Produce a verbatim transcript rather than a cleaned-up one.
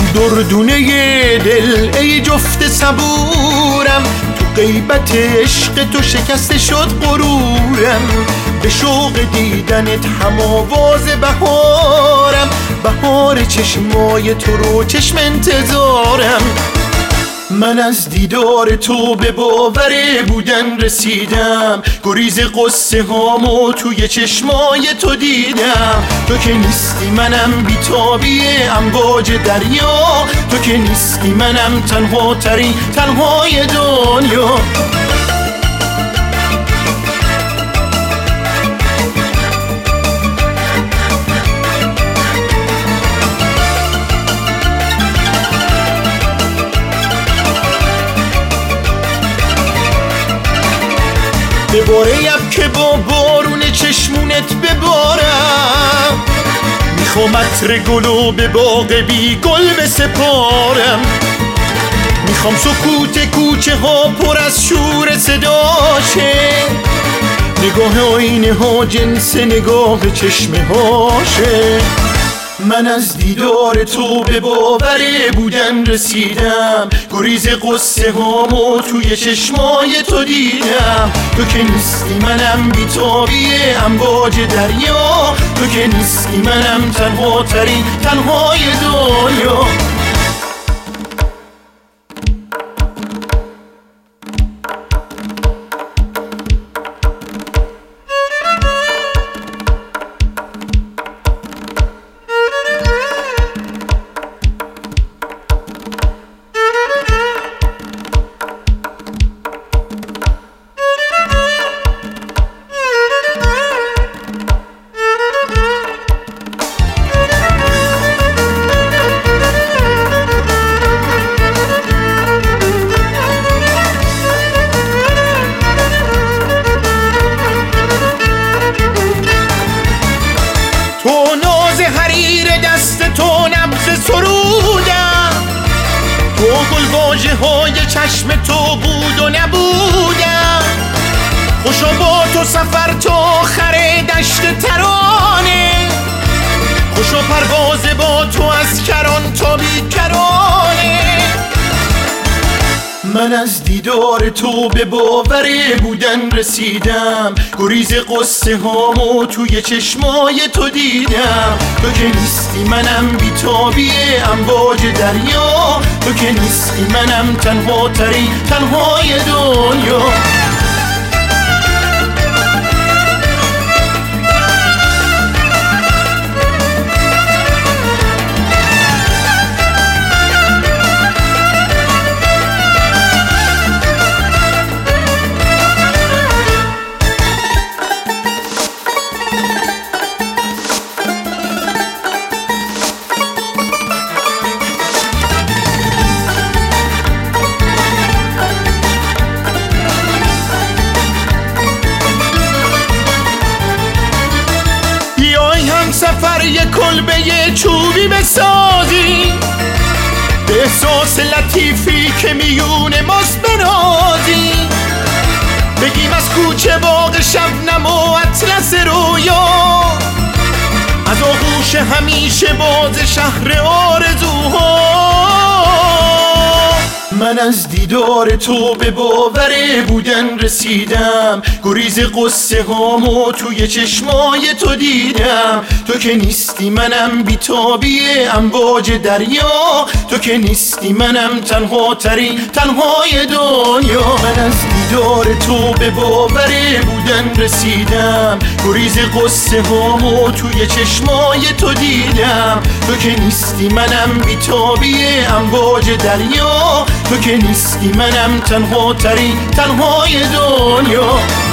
دردونه دل ای جفت صبورم، تو غیبت عشق تو شکسته شد غرورم. به شوق دیدنت هم آواز بهارم، بهار چشمای تو رو چشم انتظارم. من از دیدار تو به باور بودن رسیدم، گریز قصه هامو توی چشمای تو دیدم. تو که نیستی منم بیتابی امواج دریا، تو که نیستی منم تنها ترین تنهای دنیا. بباره یب که با بارون چشمونت ببارم، میخوام عطر گلو به باغ بی گل بسپارم. میخوام سکوت کوچه ها پر از شور صداشه، نگاه آینه ها جنس نگاه چشمه هاشه. من از دیدار تو به باور بودن رسیدم، گریز قصه هامو توی چشمای تو دیدم. تو که نیستی منم بیتابی امواج دریا، تو که نیستی منم تنها ترین تنهای دنیا. تو ناز حریر دست تو نبض سرودم، تو گلواژه های چشم تو بود و نبودم. خوشا با تو سفر تا آخر دشت ترانه، خوشا پرواز با تو از کران تا بیکرانه. من از دیدار تو به باور بودن رسیدم، گریز قصه هامو توی چشمای تو دیدم. تو که نیستی منم بیتابی امواج دریا، تو که نیستی منم تنها ترین تنهای دنیا. سفر یک کلبه چوبی بسازی، به احساس لطیفی که میون ماست بنازی. بگیم از کوچه باغ شبنم و اطلس رویا، از آغوش همیشه باز شهر آرزوها. من از دیدار تو به باور بودن رسیدم، گریز قصه هامو توی چشمای تو دیدم. تو که نیستی منم بیتابی امواج دریا، تو که نیستی منم تنها ترین تنهای دنیا. من از دیدار تو به باور بودن رسیدم، گریز قصه هامو توی چشمای تو دیدم. تو که نیستی منم بیتابی امواج دریا، تو که نیستی منم تنها ترین تنهای دنیا.